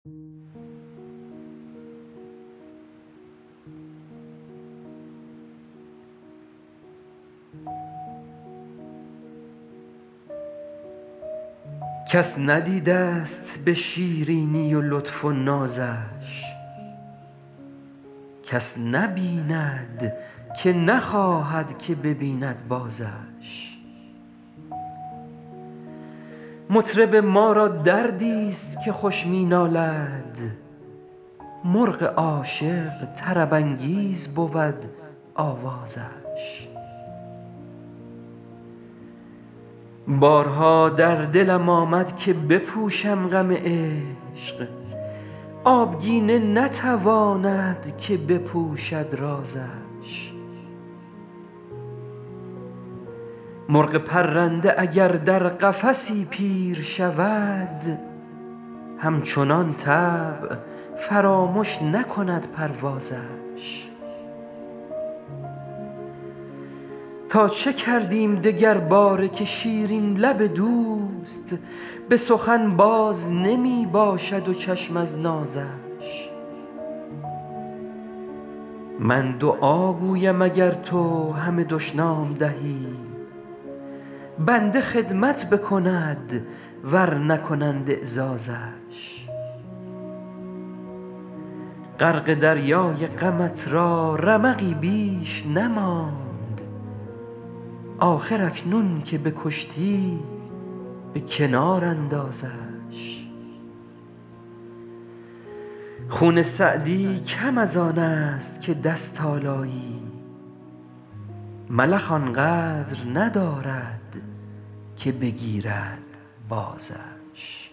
کس ندیده ست به شیرینی و لطف و نازش، کس نبیند که نخواهد که ببیند بازش. مطرب ما را دردی ست که خوش می نالد، مرغ عاشق طرب انگیز بود آوازش. بارها در دلم آمد که بپوشم غم عشق، آبگینه نتواند که بپوشد رازش. مرغ پرنده اگر در قفسی پیر شود، همچنان طبع فرامش نکند پروازش. تا چه کردیم دگرباره که شیرین لب دوست به سخن باز نمی باشد و چشم از نازش. من دعا گویم اگر تو همه دشنام دهی، بنده خدمت بکند ور نکنند اعزازش. غرق دریای غمت را رمقی بیش نماند، آخر اکنون که بکشتی به کنار اندازش. خون سعدی کم از آن است که دست آلایی، ملخ آنقدر ندارد که بگیرد بازش.